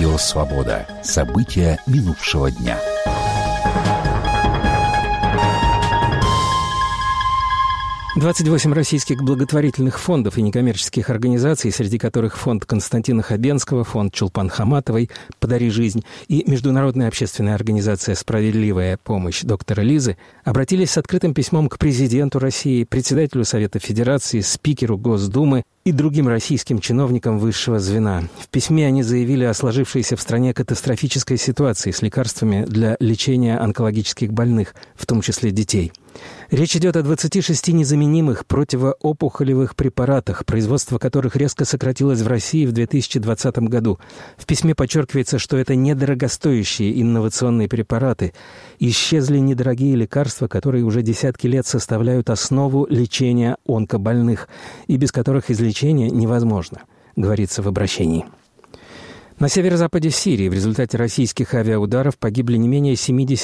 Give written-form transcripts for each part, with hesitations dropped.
Радио «Свобода». События минувшего дня. «28 российских благотворительных фондов и некоммерческих организаций, среди которых фонд Константина Хабенского, фонд Чулпан Хаматовой «Подари жизнь» и международная общественная организация «Справедливая помощь» доктора Лизы, обратились с открытым письмом к президенту России, председателю Совета Федерации, спикеру Госдумы и другим российским чиновникам высшего звена. В письме они заявили о сложившейся в стране катастрофической ситуации с лекарствами для лечения онкологических больных, в том числе детей. Речь идет о 26 незаменимых противоопухолевых препаратах, производство которых резко сократилось в России в 2020 году. В письме подчеркивается, что это недорогостоящие инновационные препараты. Исчезли недорогие лекарства, которые уже десятки лет составляют основу лечения онкобольных, и без которых излечение невозможно, говорится в обращении. На северо-западе Сирии в результате российских авиаударов погибли не менее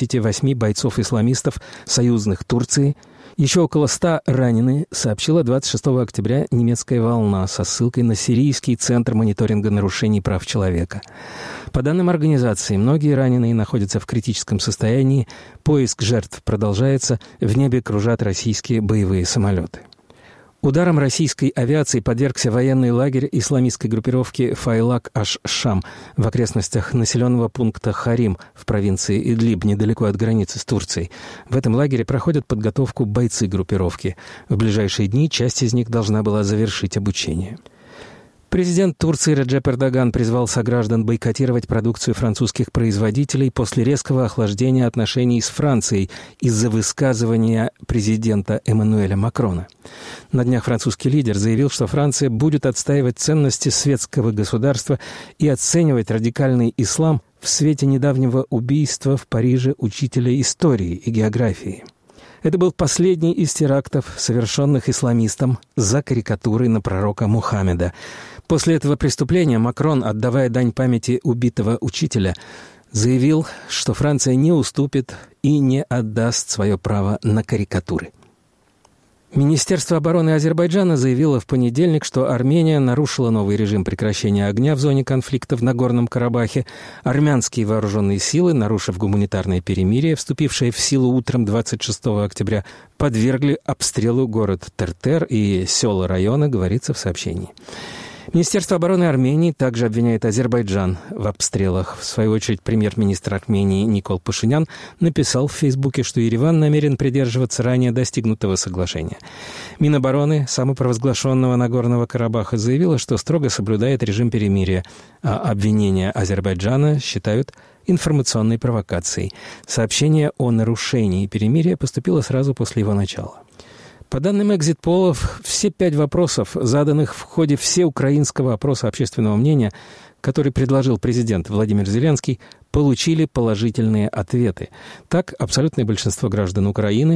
78 бойцов-исламистов, союзных Турции. Еще около 100 ранены, сообщила 26 октября немецкая «Волна» со ссылкой на Сирийский центр мониторинга нарушений прав человека. По данным организации, многие раненые находятся в критическом состоянии, поиск жертв продолжается, в небе кружат российские боевые самолеты. Ударом российской авиации подвергся военный лагерь исламистской группировки Файлак-аш-Шам в окрестностях населенного пункта Харим в провинции Идлиб, недалеко от границы с Турцией. В этом лагере проходят подготовку бойцы группировки. В ближайшие дни часть из них должна была завершить обучение. Президент Турции Реджеп Эрдоган призвал сограждан бойкотировать продукцию французских производителей после резкого охлаждения отношений с Францией из-за высказывания президента Эммануэля Макрона. На днях французский лидер заявил, что Франция будет отстаивать ценности светского государства и оценивать радикальный ислам в свете недавнего убийства в Париже учителя истории и географии. Это был последний из терактов, совершенных исламистом за карикатурой на пророка Мухаммеда. После этого преступления Макрон, отдавая дань памяти убитого учителя, заявил, что Франция не уступит и не отдаст свое право на карикатуры. Министерство обороны Азербайджана заявило в понедельник, что Армения нарушила новый режим прекращения огня в зоне конфликта в Нагорном Карабахе. Армянские вооруженные силы, нарушив гуманитарное перемирие, вступившее в силу утром 26 октября, подвергли обстрелу город Тертер и села района, говорится в сообщении. Министерство обороны Армении также обвиняет Азербайджан в обстрелах. В свою очередь, премьер-министр Армении Никол Пашинян написал в Фейсбуке, что Ереван намерен придерживаться ранее достигнутого соглашения. Минобороны самопровозглашенного Нагорного Карабаха заявила, что строго соблюдает режим перемирия, а обвинения Азербайджана считают информационной провокацией. Сообщение о нарушении перемирия поступило сразу после его начала. По данным экзит-полов, все 5 вопросов, заданных в ходе всеукраинского опроса общественного мнения, который предложил президент Владимир Зеленский, получили положительные ответы. Так, абсолютное большинство граждан Украины,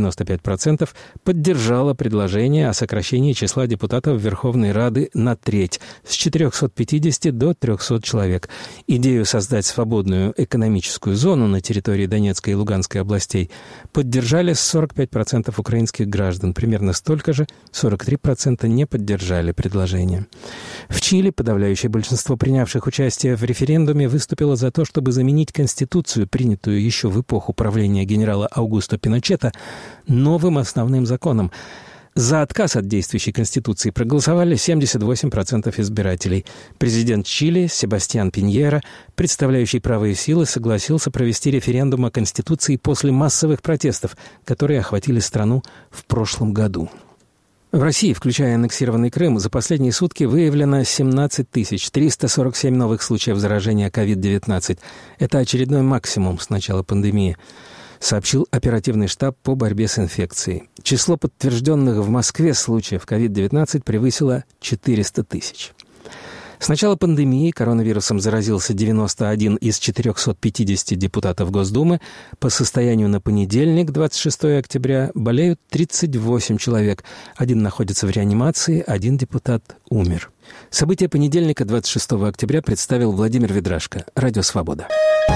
95%, поддержало предложение о сокращении числа депутатов Верховной Рады на треть, с 450 до 300 человек. Идею создать свободную экономическую зону на территории Донецкой и Луганской областей поддержали 45% украинских граждан. Примерно столько же, 43%, не поддержали предложение. В Чили подавляющее большинство принявших участие в референдуме выступило за то, чтобы заменить Конституцию, принятую еще в эпоху правления генерала Аугусто Пиночета, новым основным законом. За отказ от действующей Конституции проголосовали 78% избирателей. Президент Чили Себастьян Пиньера, представляющий правые силы, согласился провести референдум о Конституции после массовых протестов, которые охватили страну в прошлом году. В России, включая аннексированный Крым, за последние сутки выявлено 17 347 новых случаев заражения COVID-19. Это очередной максимум с начала пандемии, сообщил оперативный штаб по борьбе с инфекцией. Число подтвержденных в Москве случаев COVID-19 превысило 400 тысяч. С начала пандемии коронавирусом заразился 91 из 450 депутатов Госдумы. По состоянию на понедельник, 26 октября, болеют 38 человек. 1 находится в реанимации, 1 депутат умер. События понедельника, 26 октября, представил Владимир Ведрашко. Радио «Свобода».